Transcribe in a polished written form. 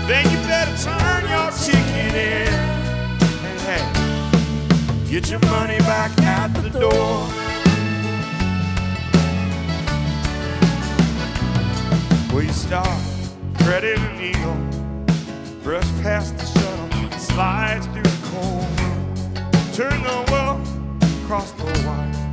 then you better turn your ticket in. Hey, get your money back at the door. Well, you start threading the needle, brush past the shuttle, slides through the cold room, turn the wheel, cross the wire.